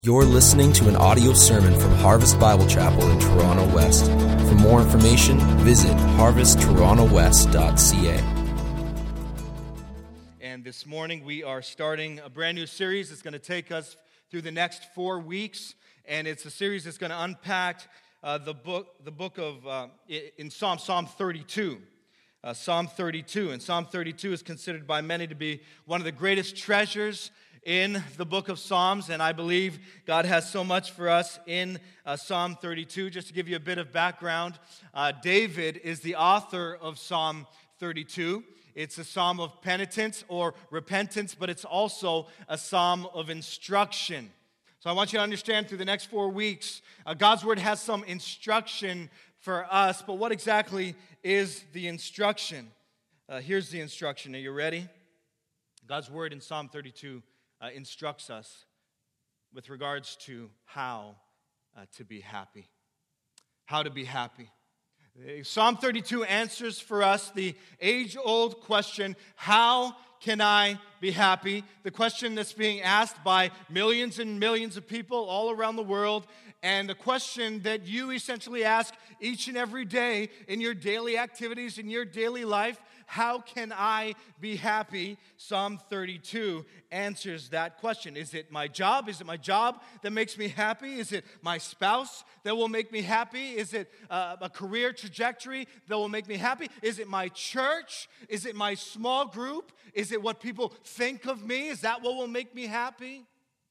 You're listening to an audio sermon from Harvest Bible Chapel in Toronto West. For more information, visit harvesttorontowest.ca. And this morning we are starting a brand new series. It's going to take us through the next 4 weeks, and it's a series that's going to unpack the book of in Psalm 32. Psalm 32, and Psalm 32 is considered by many to be one of the greatest treasures in the book of Psalms, and I believe God has so much for us in Psalm 32. Just to give you a bit of background, David is the author of Psalm 32. It's a psalm of penitence or repentance, but it's also a psalm of instruction. So I want you to understand through the next 4 weeks, God's Word has some instruction for us, but what exactly is the instruction? Here's the instruction. Are you ready? God's Word in Psalm 32 instructs us with regards to how to be happy. How to be happy. Psalm 32 answers for us the age-old question, how can I be happy? The question that's being asked by millions and millions of people all around the world, and the question that you essentially ask each and every day in your daily activities, in your daily life. How can I be happy? Psalm 32 answers that question. Is it my job? Is it my job that makes me happy? Is it my spouse that will make me happy? Is it a career trajectory that will make me happy? Is it my church? Is it my small group? Is it what people think of me? Is that what will make me happy?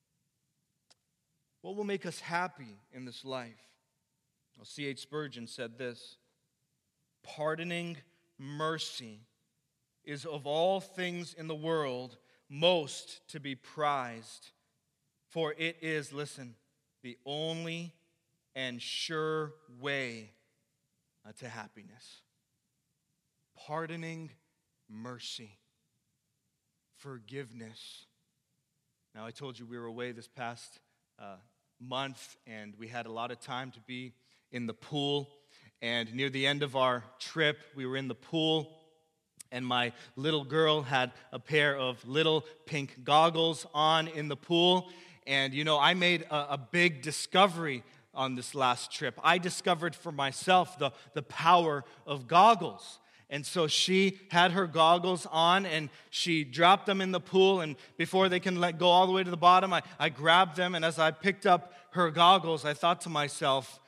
What will make us happy in this life? Well, C.H. Spurgeon said this: pardoning mercy is of all things in the world most to be prized, for it is, listen, the only and sure way to happiness. Pardoning mercy, forgiveness. Now, I told you we were away this past month, and we had a lot of time to be in the pool. And near the end of our trip, we were in the pool, and my little girl had a pair of little pink goggles on in the pool. And, you know, I made a big discovery on this last trip. I discovered for myself the power of goggles. And so she had her goggles on, and she dropped them in the pool, and before they can go all the way to the bottom, I grabbed them, and as I picked up her goggles, I thought to myself,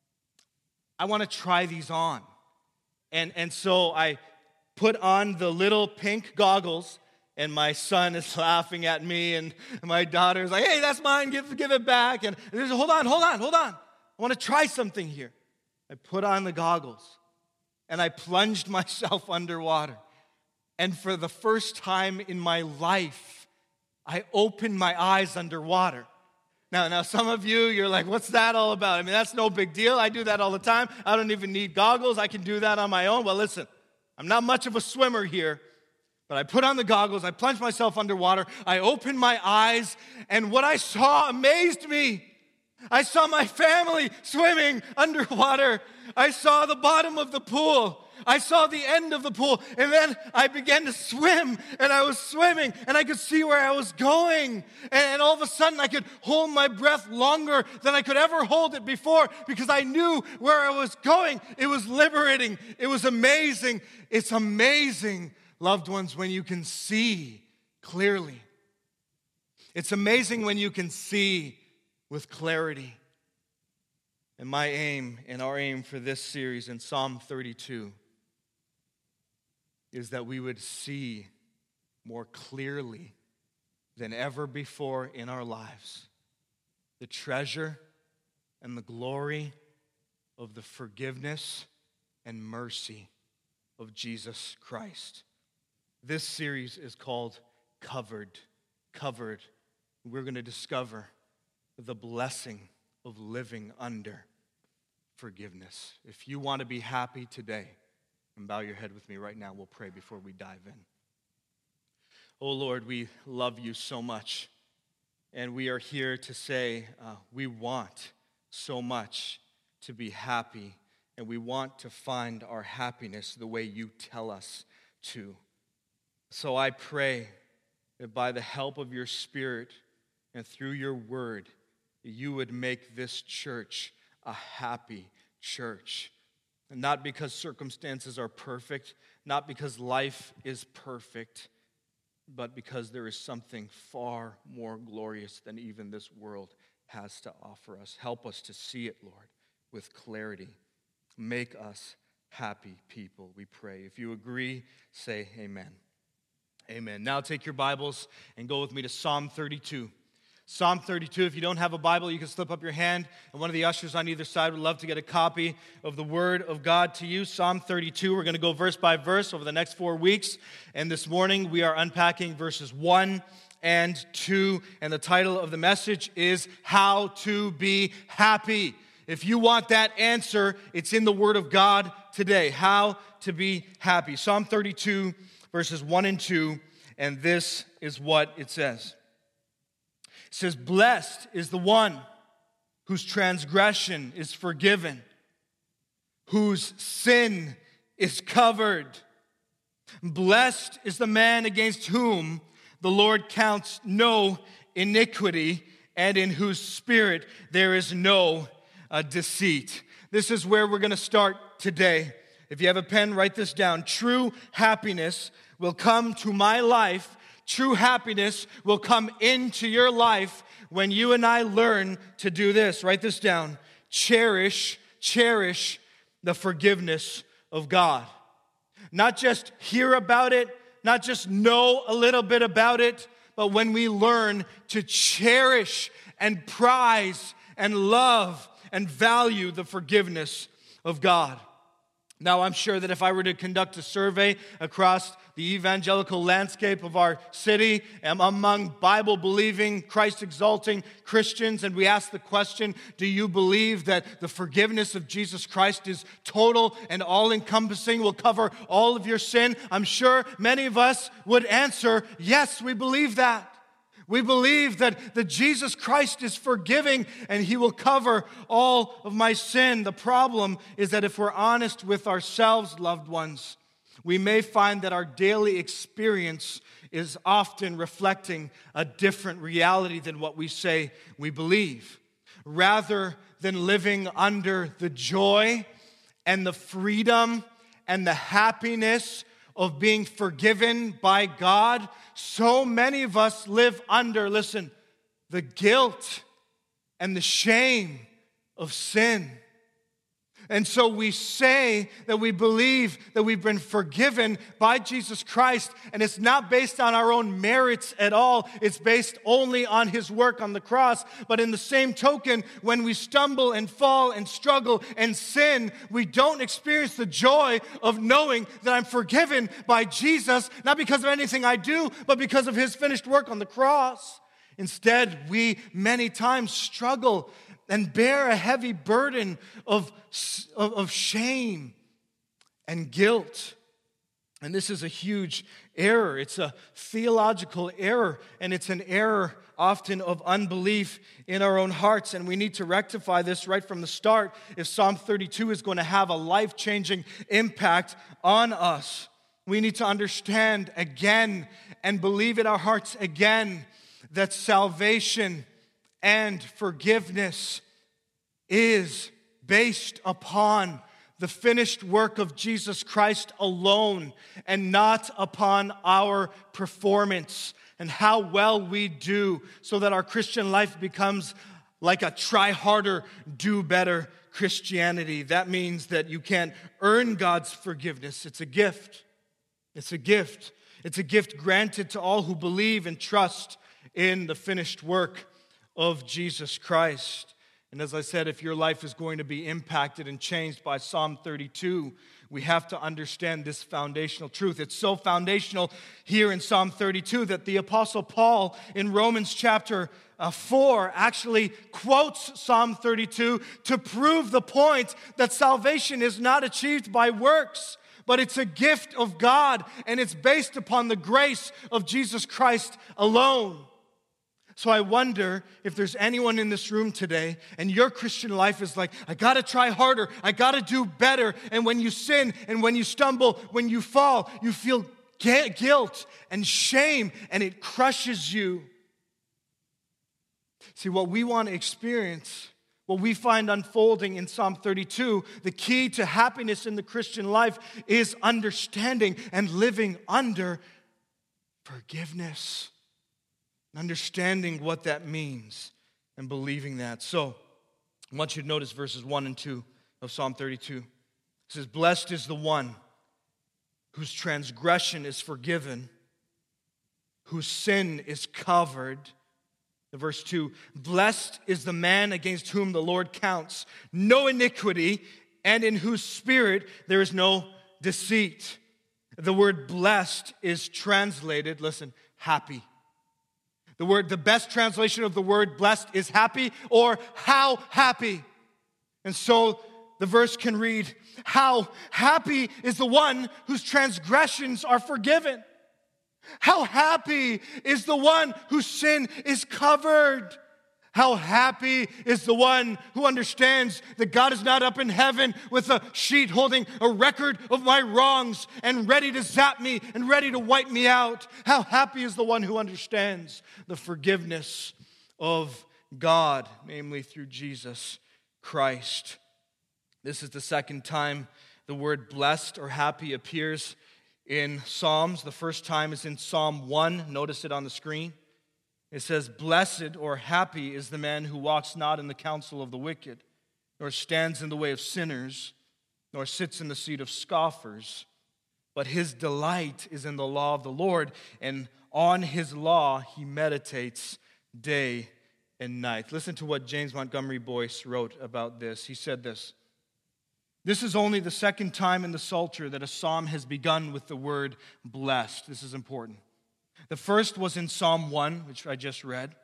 I want to try these on. And so I put on the little pink goggles, and my son is laughing at me, and my daughter is like, hey, that's mine, give it back. And there's, hold on. I want to try something here. I put on the goggles, and I plunged myself underwater. And for the first time in my life, I opened my eyes underwater. Now, some of you're like, what's that all about? I mean, that's no big deal. I do that all the time. I don't even need goggles. I can do that on my own. Well, listen, I'm not much of a swimmer here, but I put on the goggles. I plunged myself underwater. I opened my eyes, and what I saw amazed me. I saw my family swimming underwater. I saw the bottom of the pool. I saw the end of the pool, and then I began to swim, and I was swimming, and I could see where I was going, and all of a sudden I could hold my breath longer than I could ever hold it before because I knew where I was going. It was liberating. It was amazing. It's amazing, loved ones, when you can see clearly. It's amazing when you can see with clarity. And my aim and our aim for this series in Psalm 32 is that we would see more clearly than ever before in our lives the treasure and the glory of the forgiveness and mercy of Jesus Christ. This series is called Covered. We're going to discover the blessing of living under forgiveness. If you want to be happy today, and bow your head with me right now, we'll pray before we dive in. Oh Lord, we love you so much, and we are here to say we want so much to be happy, and we want to find our happiness the way you tell us to. So I pray that by the help of your Spirit and through your word, you would make this church a happy church. And not because circumstances are perfect, not because life is perfect, but because there is something far more glorious than even this world has to offer us. Help us to see it, Lord, with clarity. Make us happy people, we pray. If you agree, say amen. Amen. Now take your Bibles and go with me to Psalm 32. Psalm 32, if you don't have a Bible, you can slip up your hand, and one of the ushers on either side would love to get a copy of the Word of God to you. Psalm 32, we're going to go verse by verse over the next 4 weeks, and this morning we are unpacking verses 1 and 2, and the title of the message is How to Be Happy. If you want that answer, it's in the Word of God today, how to be happy. Psalm 32, verses 1 and 2, and this is what it says. It says, blessed is the one whose transgression is forgiven, whose sin is covered. Blessed is the man against whom the Lord counts no iniquity, and in whose spirit there is no deceit. This is where we're going to start today. If you have a pen, write this down. True happiness will come to my life. True happiness will come into your life when you and I learn to do this. Write this down. Cherish the forgiveness of God. Not just hear about it, not just know a little bit about it, but when we learn to cherish and prize and love and value the forgiveness of God. Now, I'm sure that if I were to conduct a survey across the evangelical landscape of our city among Bible-believing, Christ-exalting Christians, and we ask the question, do you believe that the forgiveness of Jesus Christ is total and all-encompassing, will cover all of your sin? I'm sure many of us would answer, yes, we believe that. We believe that Jesus Christ is forgiving and He will cover all of my sin. The problem is that if we're honest with ourselves, loved ones, we may find that our daily experience is often reflecting a different reality than what we say we believe. Rather than living under the joy and the freedom and the happiness of being forgiven by God, so many of us live under, listen, the guilt and the shame of sin. And so we say that we believe that we've been forgiven by Jesus Christ, and it's not based on our own merits at all. It's based only on His work on the cross. But in the same token, when we stumble and fall and struggle and sin, we don't experience the joy of knowing that I'm forgiven by Jesus, not because of anything I do, but because of His finished work on the cross. Instead, we many times struggle and bear a heavy burden of shame and guilt. And this is a huge error. It's a theological error, and it's an error often of unbelief in our own hearts. And we need to rectify this right from the start if Psalm 32 is going to have a life-changing impact on us. We need to understand again and believe in our hearts again that salvation and forgiveness is based upon the finished work of Jesus Christ alone and not upon our performance and how well we do, so that our Christian life becomes like a try harder, do better Christianity. That means that you can't earn God's forgiveness. It's a gift. It's a gift. It's a gift granted to all who believe and trust in the finished work of Jesus Christ. And as I said, if your life is going to be impacted and changed by Psalm 32, we have to understand this foundational truth. It's so foundational here in Psalm 32 that the Apostle Paul in Romans chapter 4 actually quotes Psalm 32 to prove the point that salvation is not achieved by works, but it's a gift of God, and it's based upon the grace of Jesus Christ alone. So I wonder if there's anyone in this room today and your Christian life is like, I got to try harder, I got to do better. And when you sin and when you stumble, when you fall, you feel guilt and shame and it crushes you. See, what we want to experience, what we find unfolding in Psalm 32, the key to happiness in the Christian life is understanding and living under forgiveness. Understanding what that means and believing that. So, I want you to notice verses 1 and 2 of Psalm 32. It says, "Blessed is the one whose transgression is forgiven, whose sin is covered." Verse 2, "Blessed is the man against whom the Lord counts no iniquity, and in whose spirit there is no deceit." The word blessed is translated, listen, happy. The best translation of the word blessed is happy or how happy. And so the verse can read, how happy is the one whose transgressions are forgiven. How happy is the one whose sin is covered. How happy is the one who understands that God is not up in heaven with a sheet holding a record of my wrongs and ready to zap me and ready to wipe me out. How happy is the one who understands the forgiveness of God, namely through Jesus Christ. This is the second time the word blessed or happy appears in Psalms. The first time is in Psalm 1. Notice it on the screen. It says, "Blessed or happy is the man who walks not in the counsel of the wicked, nor stands in the way of sinners, nor sits in the seat of scoffers. But his delight is in the law of the Lord, and on his law he meditates day and night." Listen to what James Montgomery Boyce wrote about this. He said this, "This is only the second time in the Psalter that a psalm has begun with the word blessed." This is important. The first was in Psalm 1, which I just read.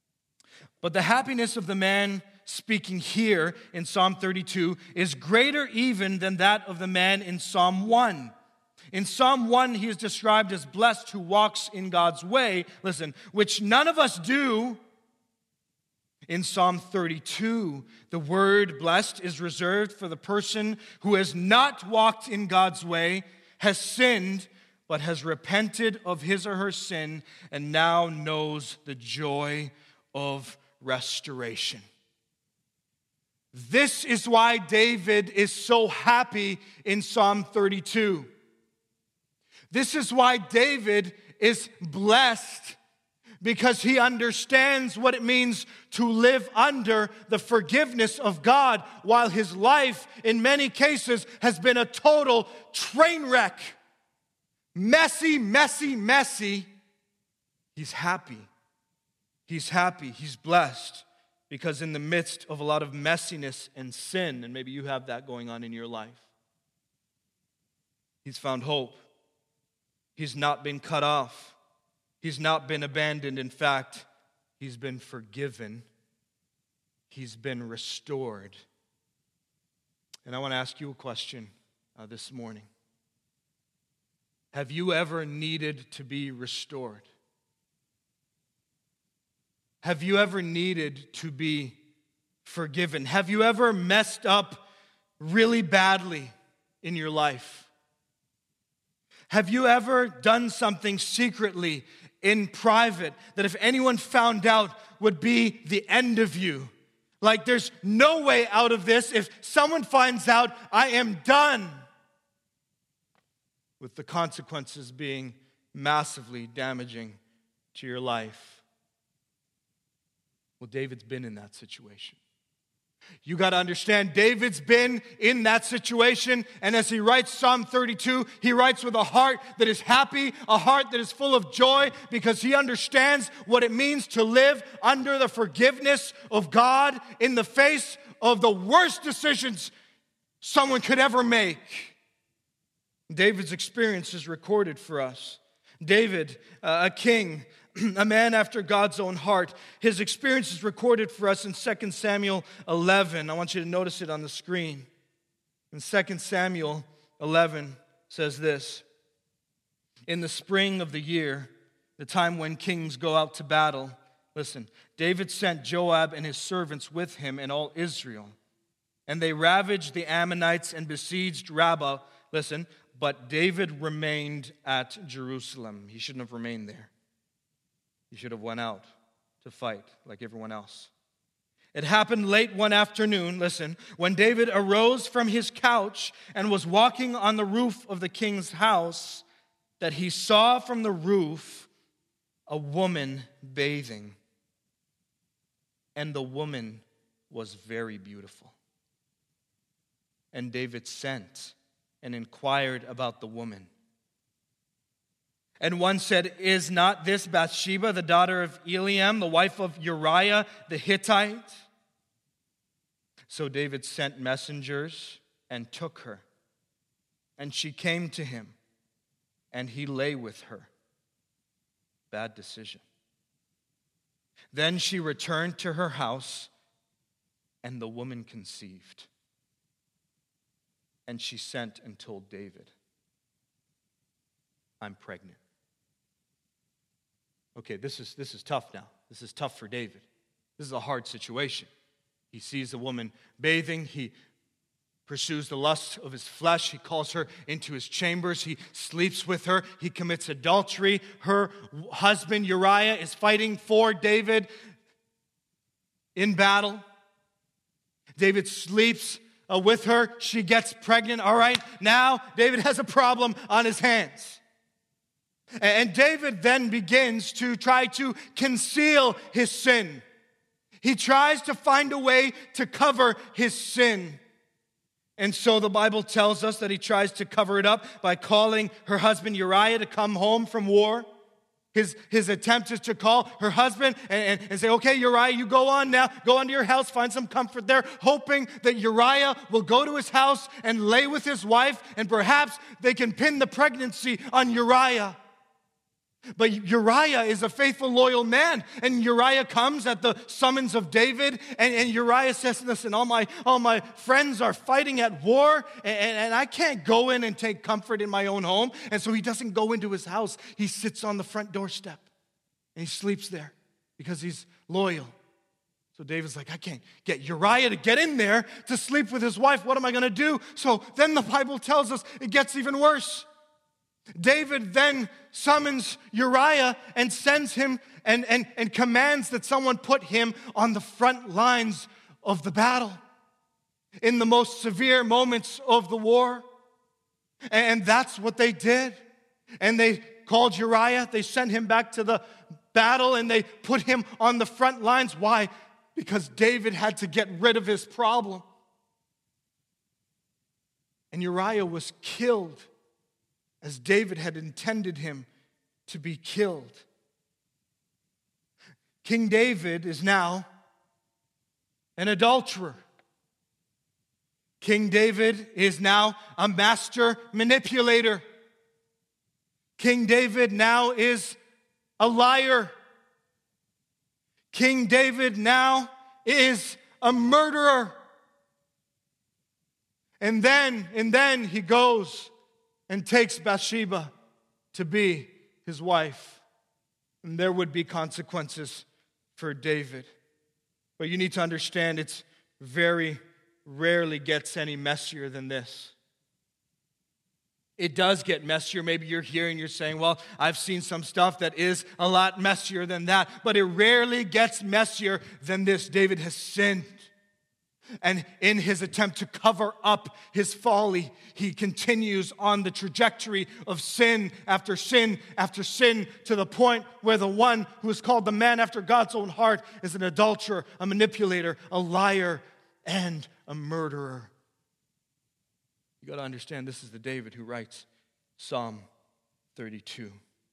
But the happiness of the man speaking here in Psalm 32 is greater even than that of the man in Psalm 1. In Psalm 1, he is described as blessed who walks in God's way, listen, which none of us do. In Psalm 32, the word blessed is reserved for the person who has not walked in God's way, has sinned, but has repented of his or her sin and now knows the joy of restoration. This is why David is so happy in Psalm 32. This is why David is blessed, because he understands what it means to live under the forgiveness of God, while his life, in many cases, has been a total train wreck. Messy, messy, messy. He's happy. He's happy. He's blessed, because in the midst of a lot of messiness and sin, and maybe you have that going on in your life, he's found hope. He's not been cut off. He's not been abandoned. In fact, he's been forgiven. He's been restored. And I want to ask you a question this morning. Have you ever needed to be restored? Have you ever needed to be forgiven? Have you ever messed up really badly in your life? Have you ever done something secretly in private that if anyone found out would be the end of you? Like there's no way out of this. If someone finds out, I am done. With the consequences being massively damaging to your life. Well, David's been in that situation. You got to understand, David's been in that situation, and as he writes Psalm 32, he writes with a heart that is happy, a heart that is full of joy, because he understands what it means to live under the forgiveness of God in the face of the worst decisions someone could ever make. David's experience is recorded for us. David, a king, a man after God's own heart. His experience is recorded for us in 2 Samuel 11. I want you to notice it on the screen. In 2 Samuel 11 says this: "In the spring of the year, the time when kings go out to battle, listen, David sent Joab and his servants with him and all Israel. And they ravaged the Ammonites and besieged Rabbah." Listen, "but David remained at Jerusalem." He shouldn't have remained there. He should have went out. to fight like everyone else. It happened late one afternoon, listen, when David arose from his couch and was walking on the roof of the king's house, that he saw from the roof a woman bathing. And the woman was very beautiful. And David sent and inquired about the woman. And one said, "Is not this Bathsheba, the daughter of Eliam, the wife of Uriah the Hittite?" So David sent messengers and took her. And she came to him, and he lay with her. Bad decision. Then she returned to her house, and the woman conceived. And she sent and told David, "I'm pregnant." Okay, this is tough now. This is tough for David. This is a hard situation. He sees a woman bathing. He pursues the lust of his flesh. He calls her into his chambers. He sleeps with her. He commits adultery. Her husband Uriah is fighting for David in battle. David sleeps with her. She gets pregnant. All right, now David has a problem on his hands. And David then begins to try to conceal his sin. He tries to find a way to cover his sin. And so the Bible tells us that he tries to cover it up by calling her husband Uriah to come home from war. His attempt is to call her husband and say, "Okay, Uriah, you go on now. Go on to your house, find some comfort there," hoping that Uriah will go to his house and lay with his wife, and perhaps they can pin the pregnancy on Uriah. But Uriah is a faithful, loyal man. And Uriah comes at the summons of David. And Uriah says, "Listen, all my friends are fighting at war. And I can't go in and take comfort in my own home." And so he doesn't go into his house. He sits on the front doorstep. And he sleeps there because he's loyal. So David's like, "I can't get Uriah to get in there to sleep with his wife. What am I going to do?" So then the Bible tells us it gets even worse. David then summons Uriah and sends him and commands that someone put him on the front lines of the battle in the most severe moments of the war. And that's what they did. And they called Uriah, they sent him back to the battle, and they put him on the front lines. Why? Because David had to get rid of his problem. And Uriah was killed as David had intended him to be killed. King David is now an adulterer. King David is now a master manipulator. King David now is a liar. King David now is a murderer. And then he goes and takes Bathsheba to be his wife. And there would be consequences for David. But you need to understand, it's very rarely gets any messier than this. It does get messier. Maybe you're here and you're saying, "Well, I've seen some stuff that is a lot messier than that." But it rarely gets messier than this. David has sinned. And in his attempt to cover up his folly, he continues on the trajectory of sin after sin after sin, to the point where the one who is called the man after God's own heart is an adulterer, a manipulator, a liar, and a murderer. You got to understand, this is the David who writes Psalm 32.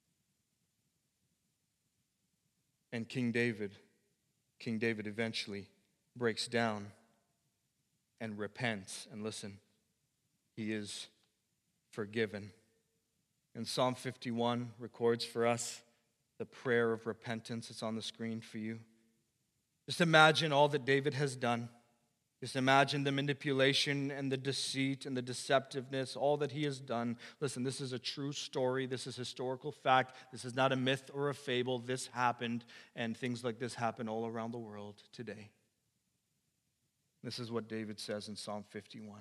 And King David eventually breaks down and repents. And listen, he is forgiven. And Psalm 51 records for us the prayer of repentance. It's on the screen for you. Just imagine all that David has done. Just imagine the manipulation and the deceit and the deceptiveness, all that he has done. Listen, this is a true story. This is historical fact. This is not a myth or a fable. This happened, and things like this happen all around the world today. This is what David says in Psalm 51.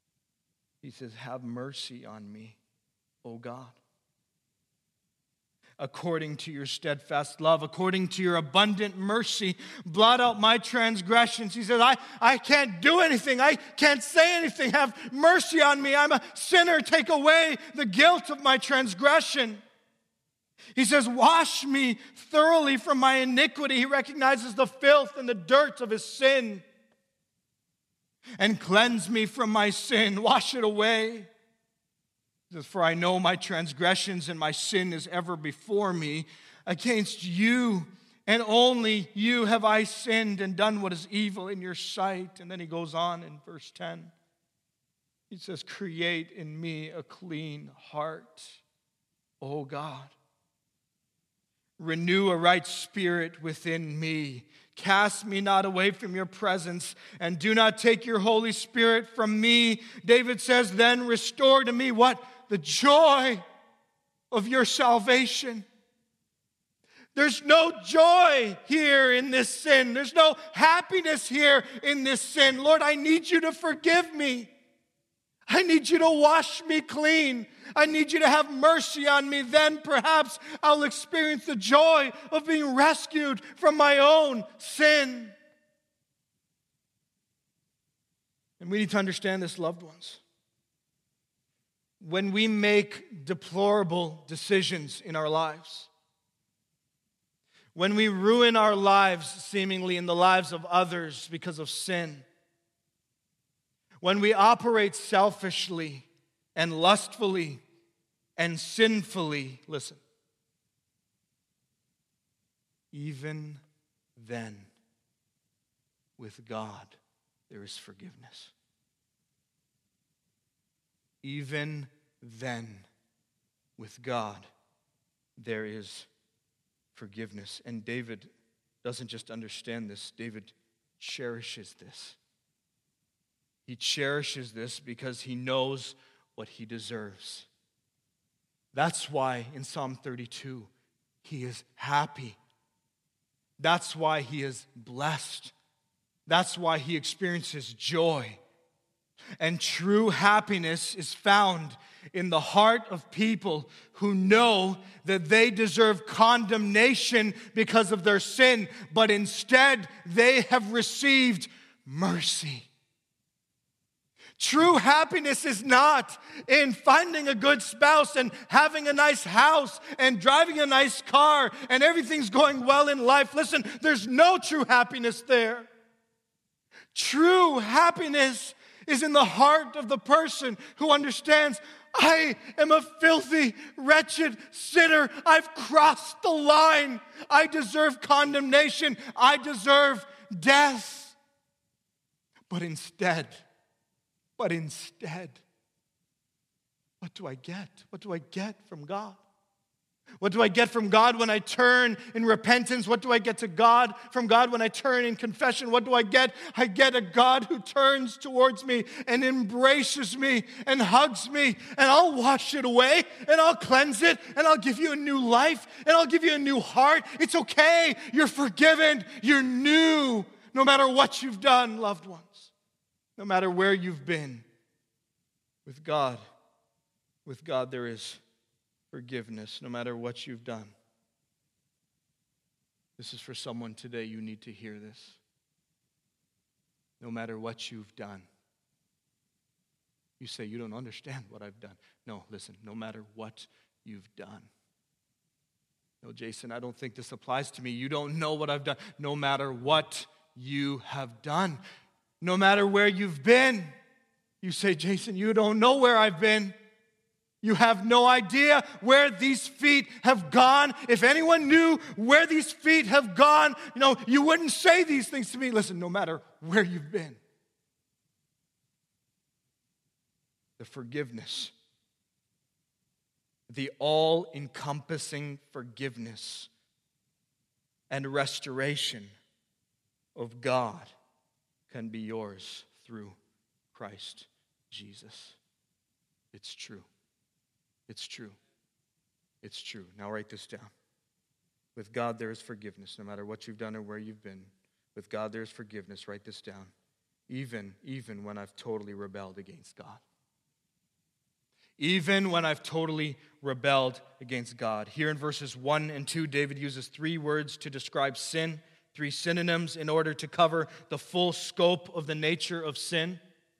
He says, "Have mercy on me, O God, according to your steadfast love, according to your abundant mercy, blot out my transgressions. He says, I can't do anything. I can't say anything. Have mercy on me. I'm a sinner. Take away the guilt of my transgression. He says, wash me thoroughly from my iniquity. He recognizes the filth and the dirt of his sin. And cleanse me from my sin. Wash it away. For I know my transgressions and my sin is ever before me. Against you and only you have I sinned and done what is evil in your sight. And then he goes on in verse 10. He says, create in me a clean heart, O God. Renew a right spirit within me. Cast me not away from your presence, and do not take your Holy Spirit from me. David says, then restore to me what? The joy of your salvation. There's no joy here in this sin. There's no happiness here in this sin. Lord, I need you to forgive me. I need you to wash me clean. I need you to have mercy on me. Then perhaps I'll experience the joy of being rescued from my own sin. And we need to understand this, loved ones. When we make deplorable decisions in our lives, when we ruin our lives seemingly in the lives of others because of sin, when we operate selfishly and lustfully and sinfully, listen, even then, with God, there is forgiveness. Even then, with God, there is forgiveness. And David doesn't just understand this, David cherishes this. He cherishes this because he knows what he deserves. That's why in Psalm 32, he is happy. That's why he is blessed. That's why he experiences joy. And true happiness is found in the heart of people who know that they deserve condemnation because of their sin, but instead they have received mercy. True happiness is not in finding a good spouse and having a nice house and driving a nice car and everything's going well in life. Listen, there's no true happiness there. True happiness is in the heart of the person who understands, I am a filthy, wretched sinner. I've crossed the line. I deserve condemnation. I deserve death. But instead, what do I get? What do I get from God? What do I get from God when I turn in repentance? What do I get from God when I turn in confession? What do I get? I get a God who turns towards me and embraces me and hugs me, and I'll wash it away and I'll cleanse it and I'll give you a new life and I'll give you a new heart. It's okay. You're forgiven. You're new. No matter what you've done, loved ones. No matter where you've been. With God there is forgiveness, no matter what you've done. This is for someone today. You need to hear this. No matter what you've done. You say, you don't understand what I've done. No, listen, no matter what you've done. No, Jason, I don't think this applies to me. You don't know what I've done. No matter what you have done. No matter where you've been. You say, Jason, you don't know where I've been. You have no idea where these feet have gone. If anyone knew where these feet have gone, you wouldn't say these things to me. Listen, no matter where you've been. The forgiveness, the all-encompassing forgiveness and restoration of God can be yours through Christ Jesus. It's true. It's true. It's true. Now write this down. With God there is forgiveness, no matter what you've done or where you've been. With God there is forgiveness. Write this down. Even when I've totally rebelled against God. even when I've totally rebelled against God. Here in verses 1 and 2, David uses 3 words to describe sin, 3 synonyms in order to cover the full scope of the nature of sin.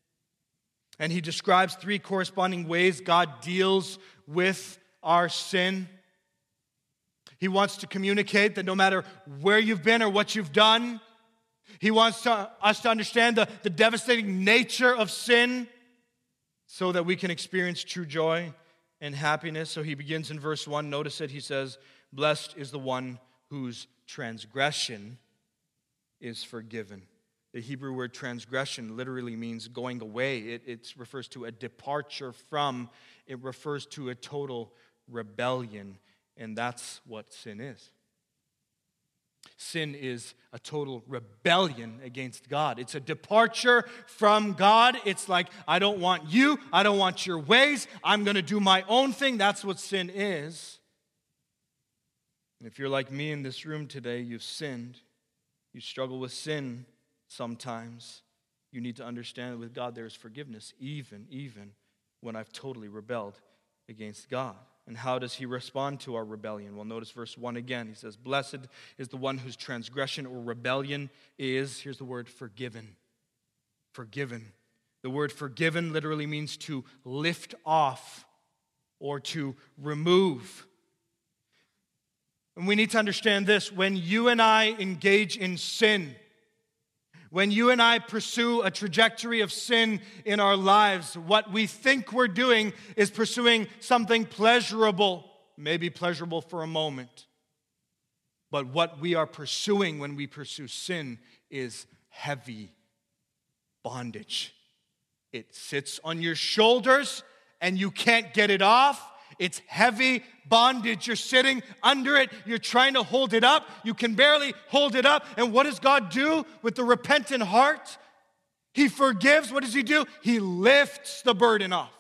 And he describes 3 corresponding ways God deals with our sin. He wants to communicate that no matter where you've been or what you've done, he wants us to understand the devastating nature of sin so that we can experience true joy and happiness. So he begins in verse 1. Notice it. He says, "Blessed is the one whose transgression is forgiven." The Hebrew word transgression literally means going away. It refers to a departure from. It refers to a total rebellion. And that's what sin is. Sin is a total rebellion against God. It's a departure from God. It's like, I don't want you. I don't want your ways. I'm going to do my own thing. That's what sin is. And if you're like me in this room today, you've sinned. You struggle with sin sometimes. You need to understand that with God there is forgiveness, even when I've totally rebelled against God. And how does he respond to our rebellion? Well, notice verse 1 again. He says, "Blessed is the one whose transgression or rebellion is," here's the word, "forgiven." Forgiven. The word forgiven literally means to lift off or to remove. And we need to understand this. When you and I engage in sin, when you and I pursue a trajectory of sin in our lives, what we think we're doing is pursuing something pleasurable, maybe pleasurable for a moment. But what we are pursuing when we pursue sin is heavy bondage. It sits on your shoulders and you can't get it off. It's heavy bondage. You're sitting under it. You're trying to hold it up. You can barely hold it up. And what does God do with the repentant heart? He forgives. What does he do? He lifts the burden off.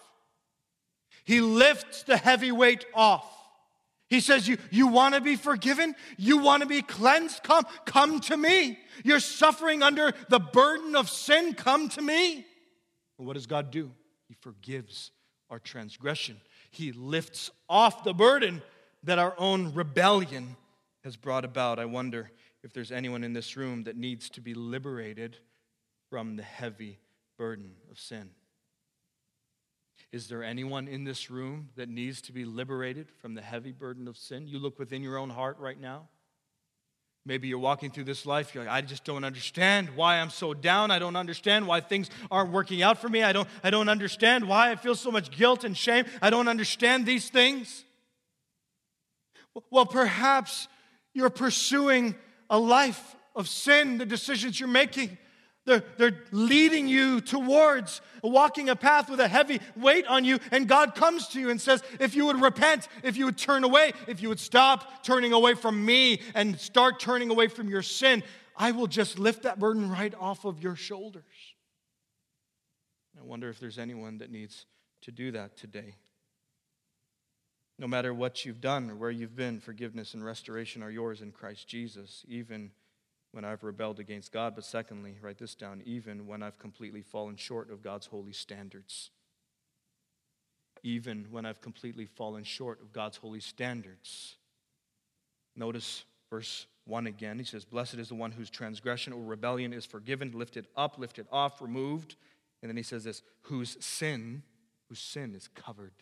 He lifts the heavy weight off. He says, you want to be forgiven? You want to be cleansed? Come to me. You're suffering under the burden of sin. Come to me. And what does God do? He forgives our transgression. He lifts off the burden that our own rebellion has brought about. I wonder if there's anyone in this room that needs to be liberated from the heavy burden of sin. Is there anyone in this room that needs to be liberated from the heavy burden of sin? You look within your own heart right now. Maybe you're walking through this life, you're like, I just don't understand why I'm so down. I don't understand why things aren't working out for me. I don't understand why I feel so much guilt and shame. I don't understand these things. Well, perhaps you're pursuing a life of sin, the decisions you're making. They're leading you towards walking a path with a heavy weight on you, and God comes to you and says, if you would repent, if you would turn away, if you would stop turning away from me and start turning away from your sin, I will just lift that burden right off of your shoulders. I wonder if there's anyone that needs to do that today. No matter what you've done or where you've been, forgiveness and restoration are yours in Christ Jesus, even when I've rebelled against God, but secondly, write this down, even when I've completely fallen short of God's holy standards. Even when I've completely fallen short of God's holy standards. Notice verse 1 again. He says, "Blessed is the one whose transgression or rebellion is forgiven, lifted up, lifted off, removed." And then he says this, whose sin is covered.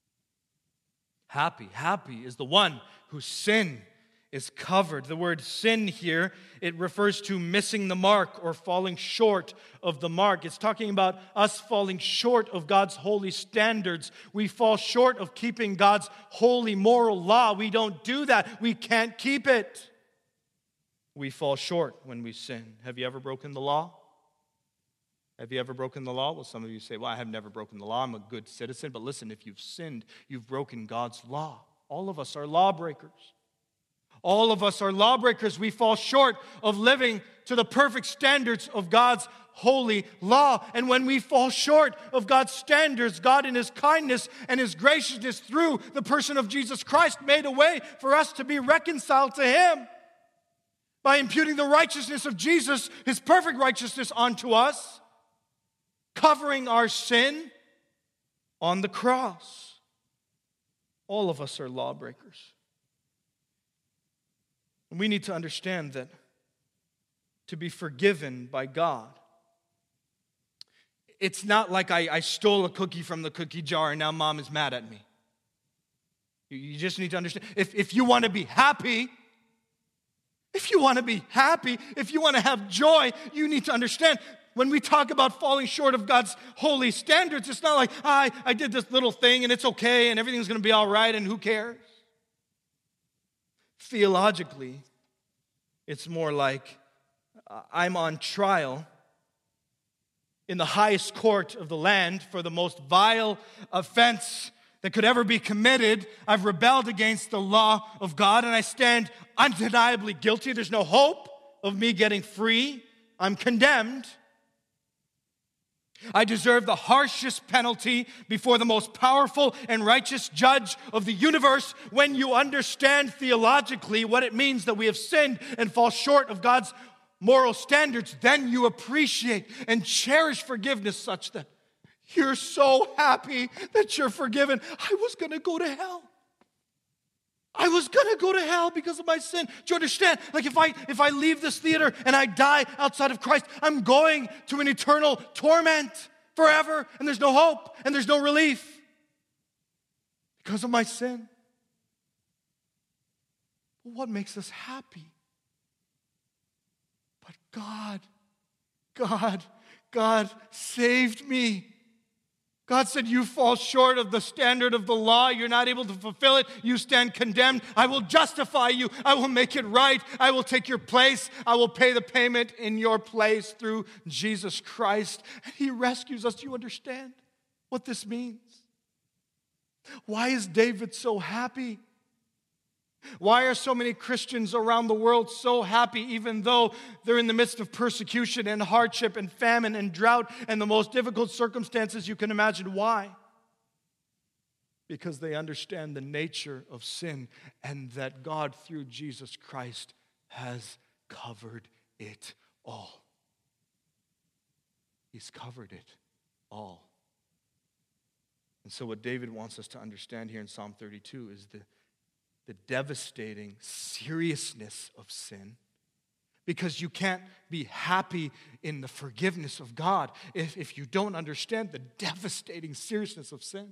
Happy is the one whose sin is covered. The word sin here, it refers to missing the mark or falling short of the mark. It's talking about us falling short of God's holy standards. We fall short of keeping God's holy moral law. We don't do that. We can't keep it. We fall short when we sin. Have you ever broken the law? Have you ever broken the law? Well, some of you say, well, I have never broken the law. I'm a good citizen. But listen, if you've sinned, you've broken God's law. All of us are lawbreakers. All of us are lawbreakers. We fall short of living to the perfect standards of God's holy law. And when we fall short of God's standards, God in His kindness and His graciousness through the person of Jesus Christ made a way for us to be reconciled to Him by imputing the righteousness of Jesus, His perfect righteousness, onto us, covering our sin on the cross. All of us are lawbreakers. And we need to understand that to be forgiven by God, it's not like I stole a cookie from the cookie jar and now mom is mad at me. You just need to understand, if you want to be happy, if you want to have joy, you need to understand, when we talk about falling short of God's holy standards, it's not like, I did this little thing and it's okay and everything's going to be all right and who cares? Theologically, it's more like I'm on trial in the highest court of the land for the most vile offense that could ever be committed. I've rebelled against the law of God and I stand undeniably guilty. There's no hope of me getting free. I'm condemned. I deserve the harshest penalty before the most powerful and righteous judge of the universe. When you understand theologically what it means that we have sinned and fall short of God's moral standards, then you appreciate and cherish forgiveness such that you're so happy that you're forgiven. I was going to go to hell. I was going to go to hell because of my sin. Do you understand? Like if I leave this theater and I die outside of Christ, I'm going to an eternal torment forever, and there's no hope and there's no relief because of my sin. But what makes us happy? But God saved me. God said, you fall short of the standard of the law. You're not able to fulfill it. You stand condemned. I will justify you. I will make it right. I will take your place. I will pay the payment in your place through Jesus Christ. And He rescues us. Do you understand what this means? Why is David so happy? Why are so many Christians around the world so happy even though they're in the midst of persecution and hardship and famine and drought and the most difficult circumstances you can imagine? Why? Because they understand the nature of sin and that God through Jesus Christ has covered it all. He's covered it all. And so what David wants us to understand here in Psalm 32 is the devastating seriousness of sin, because you can't be happy in the forgiveness of God if you don't understand the devastating seriousness of sin.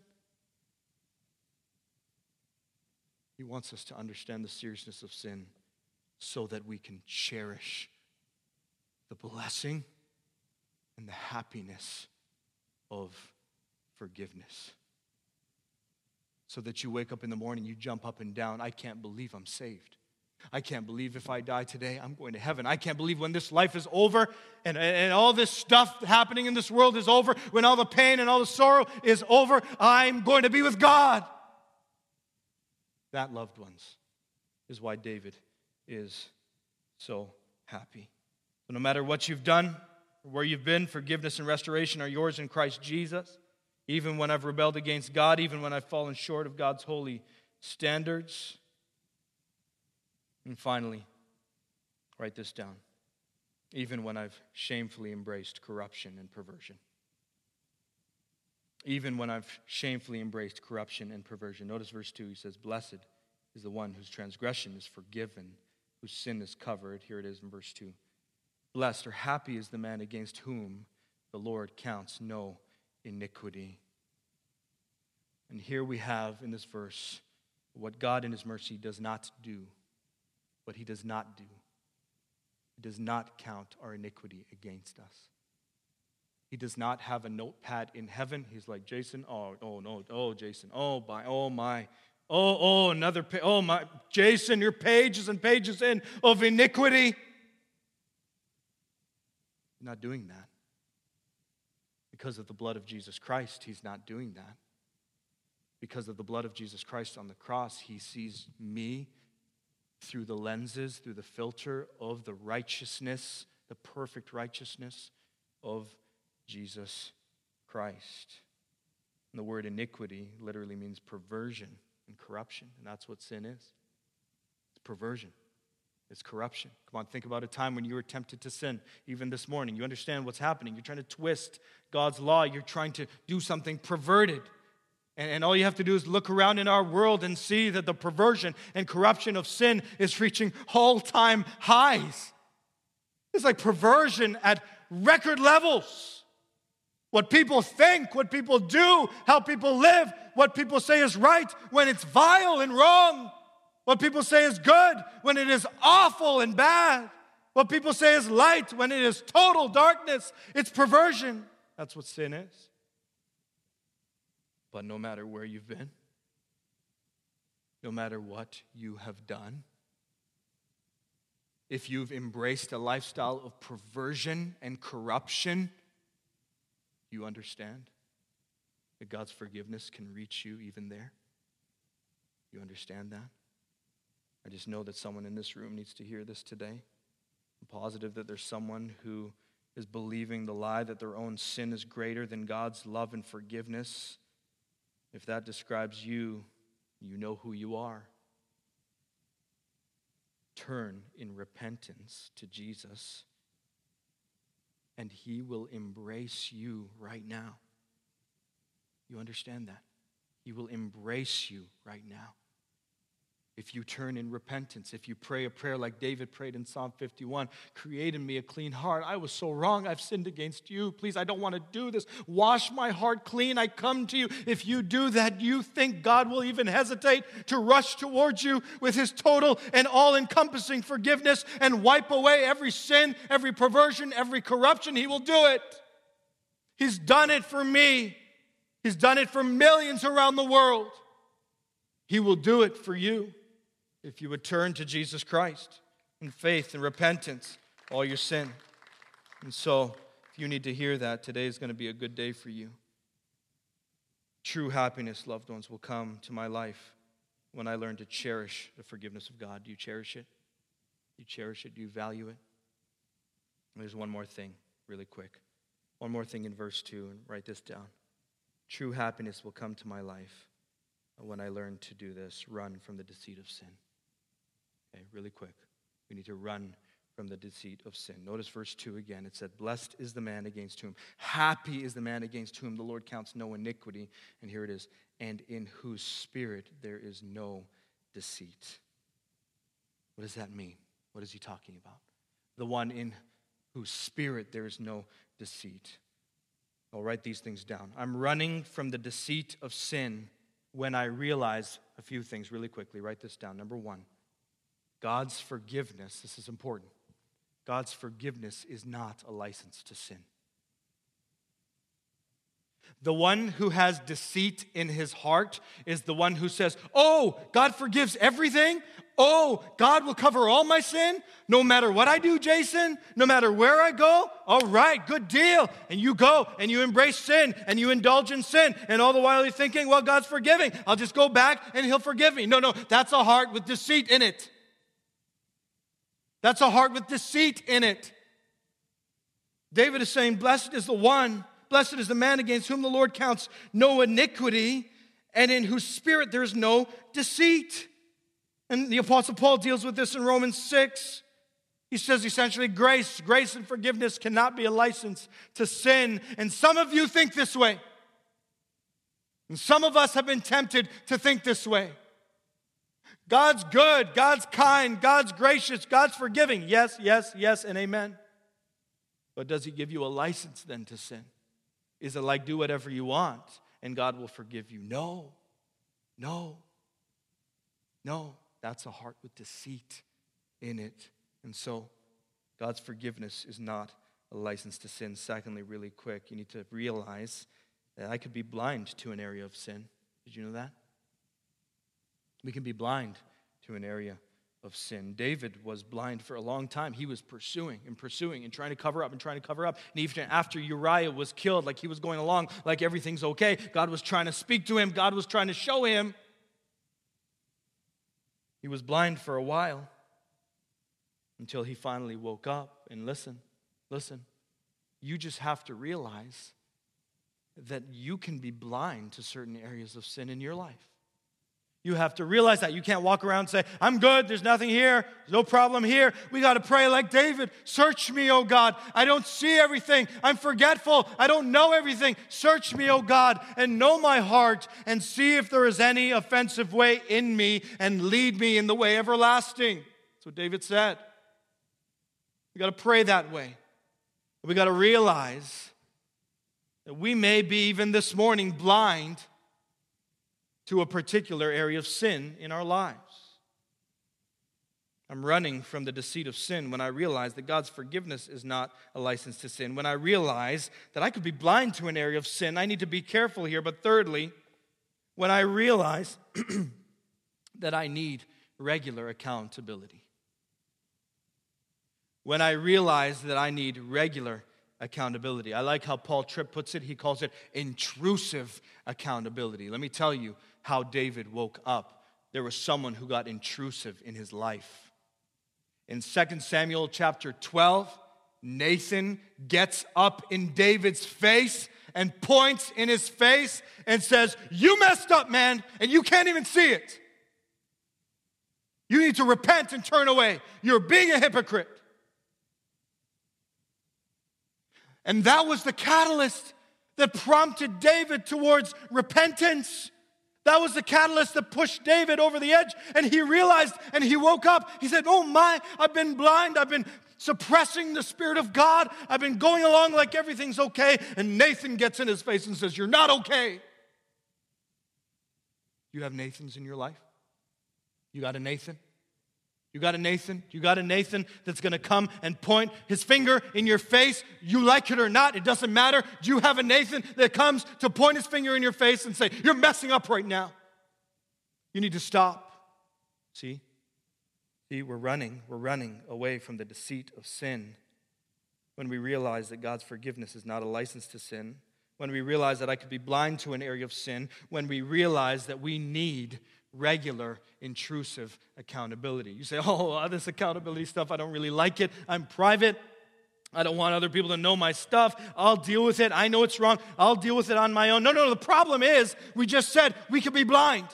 He wants us to understand the seriousness of sin so that we can cherish the blessing and the happiness of forgiveness. So that you wake up in the morning, you jump up and down. I can't believe I'm saved. I can't believe if I die today, I'm going to heaven. I can't believe when this life is over and all this stuff happening in this world is over, when all the pain and all the sorrow is over, I'm going to be with God. That, loved ones, is why David is so happy. So no matter what you've done or where you've been, forgiveness and restoration are yours in Christ Jesus. Even when I've rebelled against God, even when I've fallen short of God's holy standards. And finally, write this down. Even when I've shamefully embraced corruption and perversion. Even when I've shamefully embraced corruption and perversion. Notice verse 2, he says, blessed is the one whose transgression is forgiven, whose sin is covered. Here it is in verse 2. Blessed or happy is the man against whom the Lord counts no iniquity. And here we have in this verse what God in His mercy does not do. What He does not do. He does not count our iniquity against us. He does not have a notepad in heaven. He's like, Jason, Jason, another page, Jason, your pages and pages in of iniquity. He's not doing that. Because of the blood of Jesus Christ, He's not doing that. Because of the blood of Jesus Christ on the cross, He sees me through the lenses, through the filter of the righteousness, the perfect righteousness of Jesus Christ. And the word iniquity literally means perversion and corruption, and that's what sin is. It's perversion. It's corruption. Come on, think about a time when you were tempted to sin, even this morning. You understand what's happening. You're trying to twist God's law. You're trying to do something perverted. And all you have to do is look around in our world and see that the perversion and corruption of sin is reaching all-time highs. It's like perversion at record levels. What people think, what people do, how people live, what people say is right when it's vile and wrong. What people say is good when it is awful and bad. What people say is light when it is total darkness. It's perversion. That's what sin is. But no matter where you've been, no matter what you have done, if you've embraced a lifestyle of perversion and corruption, you understand that God's forgiveness can reach you even there. You understand that? I just know that someone in this room needs to hear this today. I'm positive that there's someone who is believing the lie that their own sin is greater than God's love and forgiveness. If that describes you, you know who you are. Turn in repentance to Jesus, and He will embrace you right now. You understand that? He will embrace you right now. If you turn in repentance, if you pray a prayer like David prayed in Psalm 51, create in me a clean heart. I was so wrong. I've sinned against you. Please, I don't want to do this. Wash my heart clean. I come to you. If you do that, you think God will even hesitate to rush towards you with His total and all-encompassing forgiveness and wipe away every sin, every perversion, every corruption? He will do it. He's done it for me. He's done it for millions around the world. He will do it for you. If you would turn to Jesus Christ in faith and repentance, all your sin. And so, if you need to hear that, today is going to be a good day for you. True happiness, loved ones, will come to my life when I learn to cherish the forgiveness of God. Do you cherish it? Do you cherish it? Do you value it? And there's one more thing, really quick. One more thing in verse 2, and write this down. True happiness will come to my life when I learn to do this, run from the deceit of sin. Okay, really quick. We need to run from the deceit of sin. Notice verse 2 again. It said, blessed is the man against whom, happy is the man against whom the Lord counts no iniquity. And here it is, and in whose spirit there is no deceit. What does that mean? What is he talking about? The one in whose spirit there is no deceit. I'll write these things down. I'm running from the deceit of sin when I realize a few things really quickly. Write this down. Number one, God's forgiveness, this is important. God's forgiveness is not a license to sin. The one who has deceit in his heart is the one who says, oh, God forgives everything. Oh, God will cover all my sin. No matter what I do, Jason, no matter where I go, all right, good deal. And you go and you embrace sin and you indulge in sin. And all the while you're thinking, well, God's forgiving. I'll just go back and He'll forgive me. No, that's a heart with deceit in it. That's a heart with deceit in it. David is saying, blessed is the man against whom the Lord counts no iniquity, and in whose spirit there is no deceit. And the Apostle Paul deals with this in Romans 6. He says essentially, grace and forgiveness cannot be a license to sin. And some of you think this way. And some of us have been tempted to think this way. God's good, God's kind, God's gracious, God's forgiving. Yes, and amen. But does He give you a license then to sin? Is it like do whatever you want and God will forgive you? No. That's a heart with deceit in it. And so God's forgiveness is not a license to sin. Secondly, really quick, you need to realize that I could be blind to an area of sin. Did you know that? We can be blind to an area of sin. David was blind for a long time. He was pursuing and trying to cover up. And even after Uriah was killed, like he was going along, like everything's okay, God was trying to speak to him. God was trying to show him. He was blind for a while until he finally woke up. And listen, you just have to realize that you can be blind to certain areas of sin in your life. You have to realize that. You can't walk around and say, I'm good, there's nothing here, there's no problem here. We got to pray like David. Search me, O God. I don't see everything. I'm forgetful. I don't know everything. Search me, O God, and know my heart, and see if there is any offensive way in me, and lead me in the way everlasting. That's what David said. We got to pray that way. We got to realize that we may be, even this morning, blind to a particular area of sin in our lives. I'm running from the deceit of sin when I realize that God's forgiveness is not a license to sin. When I realize that I could be blind to an area of sin, I need to be careful here. But thirdly, when I realize that I need regular accountability. When I realize that I need regular accountability. I like how Paul Tripp puts it. He calls it intrusive accountability. Let me tell you how David woke up. There was someone who got intrusive in his life. In 2 Samuel chapter 12, Nathan gets up in David's face and points in his face and says, you messed up, man, and you can't even see it. You need to repent and turn away. You're being a hypocrite. And that was the catalyst that prompted David towards repentance. That was the catalyst that pushed David over the edge. And he realized, and he woke up. He said, oh my, I've been blind. I've been suppressing the Spirit of God. I've been going along like everything's okay. And Nathan gets in his face and says, you're not okay. You have Nathans in your life? You got a Nathan? You got a Nathan? You got a Nathan that's going to come and point his finger in your face? You like it or not, it doesn't matter. Do you have a Nathan that comes to point his finger in your face and say, you're messing up right now? You need to stop. See, we're running away from the deceit of sin. When we realize that God's forgiveness is not a license to sin, when we realize that I could be blind to an area of sin, when we realize that we need regular, intrusive accountability. You say, oh, this accountability stuff, I don't really like it. I'm private. I don't want other people to know my stuff. I'll deal with it. I know it's wrong. I'll deal with it on my own. No. The problem is, we just said we could be blind.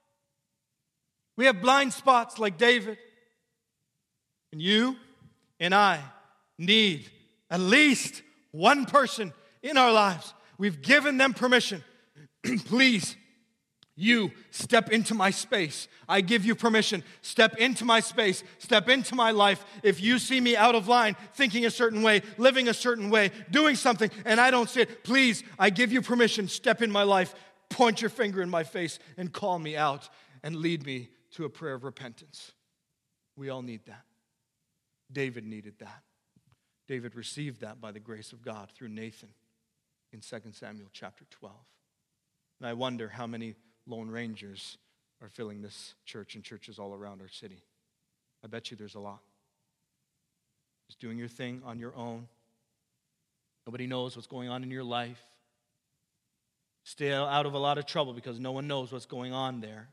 We have blind spots like David. And you and I need at least one person in our lives. We've given them permission. Please, you step into my space. I give you permission. Step into my space. Step into my life. If you see me out of line, thinking a certain way, living a certain way, doing something, and I don't see it, please, I give you permission. Step in my life. Point your finger in my face and call me out and lead me to a prayer of repentance. We all need that. David needed that. David received that by the grace of God through Nathan in 2 Samuel chapter 12. And I wonder how many Lone Rangers are filling this church and churches all around our city. I bet you there's a lot. Just doing your thing on your own. Nobody knows what's going on in your life. Stay out of a lot of trouble because no one knows what's going on there.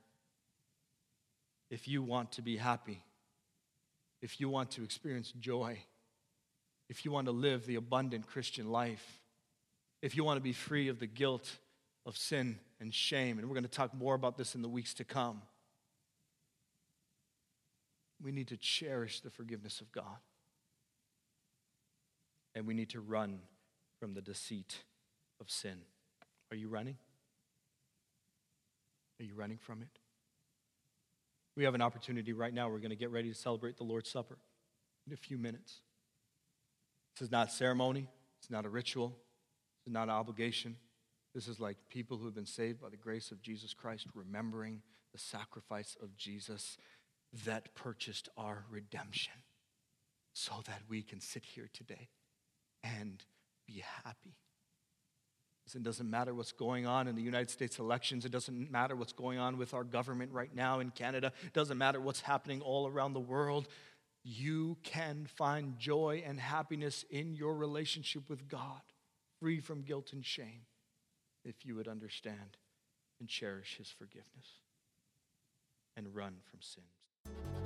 If you want to be happy, if you want to experience joy, if you want to live the abundant Christian life, if you want to be free of the guilt of sin and shame, and we're going to talk more about this in the weeks to come, we need to cherish the forgiveness of God. And we need to run from the deceit of sin. Are you running? Are you running from it? We have an opportunity right now. We're going to get ready to celebrate the Lord's Supper in a few minutes. This is not ceremony. It's not a ritual. It's not an obligation. This is like people who have been saved by the grace of Jesus Christ, remembering the sacrifice of Jesus that purchased our redemption so that we can sit here today and be happy. It doesn't matter what's going on in the United States elections. It doesn't matter what's going on with our government right now in Canada. It doesn't matter what's happening all around the world. You can find joy and happiness in your relationship with God, free from guilt and shame, if you would understand and cherish His forgiveness and run from sins.